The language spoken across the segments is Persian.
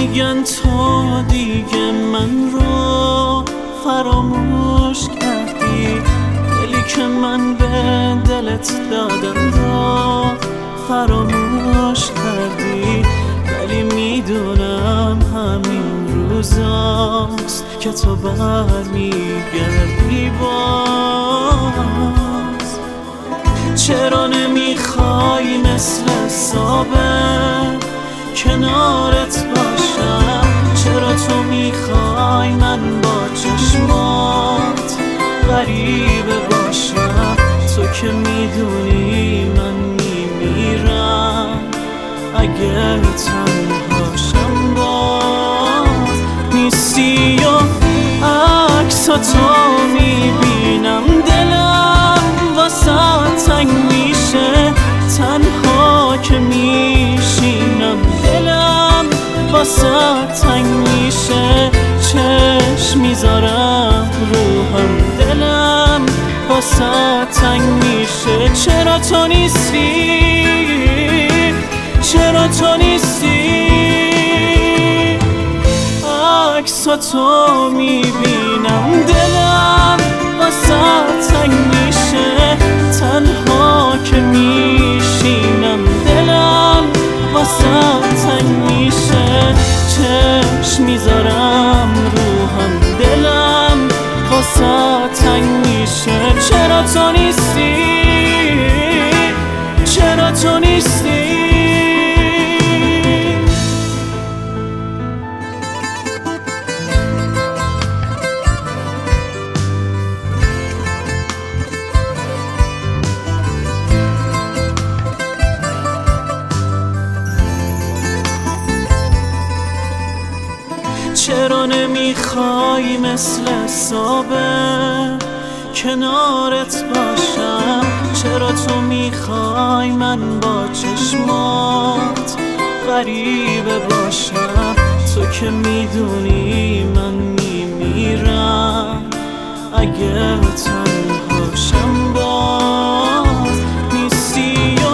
میگن تو دیگه من رو فراموش کردی، دلی که من به دلت دادم رو فراموش کردی. ولی میدونم همین روزاست که تو برمیگردی باز. چرا نمیخوای مثل ثابت کنارت باشم؟ چرا تو میخوای من با چشمات غریبه باشم؟ تو که میدونی من میمیرم اگه تنهاشم باز. نیستی و عکساتو میبینم، دلم واسه تنگ میشه. تنها که میشینم دلم واسه تنگ میشه. چشم میذارم روحم دلم واسه تنگ میشه. چرا تو نیستی؟ چرا تو نیستی؟ عکساتو میبینم دلم واسه تنگ میشه. تنها که میشینم دلم واسه تنگ میشه. چشم میذارم روحم دلم واسه تنگ میشه. چرا تو نیستی؟ چرا تو نیستی؟ چرا نمیخوای مثل ثابت کنارت باشم؟ چرا تو میخوای من با چشمات غریبه باشم؟ تو که میدونی من میمیرم اگه تنهاشم باز. نیستی و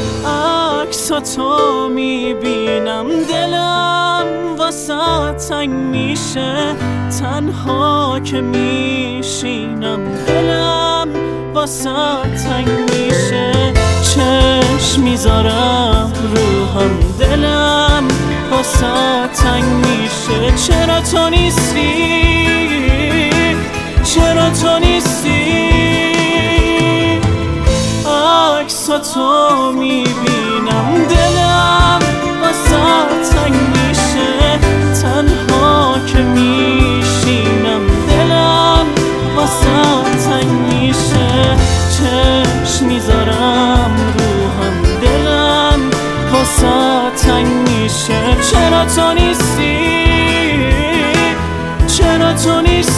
عکساتو میبینم دلم واسه تنگ میشه. تنها که میشینم دلم واسه تنگ میشه. چشم میذارم روحم دلم واسه تنگ میشه. چرا تو نیستی؟ چرا تو نیستی؟ عکساتو میبینم دلم واسه تنگ میشه. تنها که میشینم دلم واسه تنگ میشه. چشم میذارم روحم دلم واسه تنگ میشه. چرا تو نیستی؟ چرا تو نیستی؟